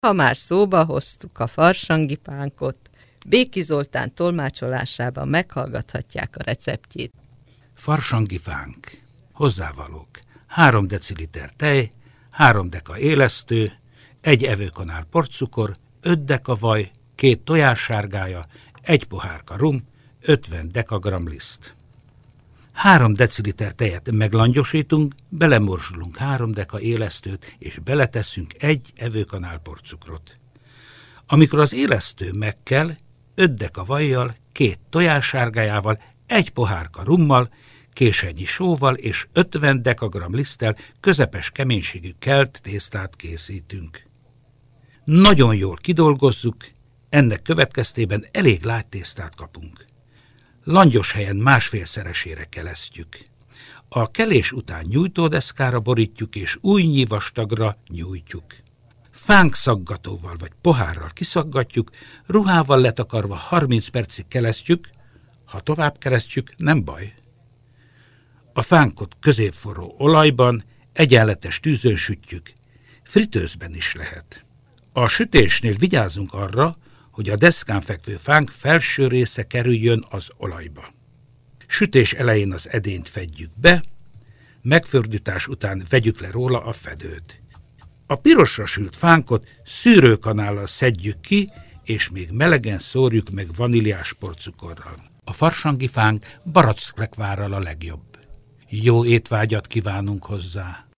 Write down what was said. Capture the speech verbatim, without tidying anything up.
Ha már szóba hoztuk a farsangipánkot, Béki Zoltán tolmácsolásában meghallgathatják a receptjét. Farsangifánk. Hozzávalók: három deciliter tej, három deka élesztő, egy evőkanál porcukor, öt deka vaj, két tojássárgája, egy pohárka rum, ötven dekagramm liszt. három deciliter tejet meglangyosítunk, belemorzsolunk három deka élesztőt, és beleteszünk egy evőkanál porcukrot. Amikor az élesztő megkel, öt deka vajjal, két tojássárgájával, egy pohárka rummal, késennyi sóval és ötven dekagramm liszttel közepes keménységű kelt tésztát készítünk. Nagyon jól kidolgozzuk, ennek következtében elég lágy tésztát kapunk. Langyos helyen másfélszeresére kelesztjük. A kelés után nyújtódeszkára borítjuk és újnyi vastagra nyújtjuk. Fánk szaggatóval vagy pohárral kiszaggatjuk, ruhával letakarva harminc percig kelesztjük, ha tovább keresztjük, nem baj. A fánkot középforró olajban, egyenletes tűzön sütjük, fritőzben is lehet. A sütésnél vigyázzunk arra, hogy a deszkán fekvő fánk felső része kerüljön az olajba. Sütés elején az edényt fedjük be, megfördítás után vegyük le róla a fedőt. A pirosra sült fánkot szűrőkanállal szedjük ki, és még melegen szórjuk meg vaníliás porcukorral. A farsangifánk baracklekvárral a legjobb. Jó étvágyat kívánunk hozzá!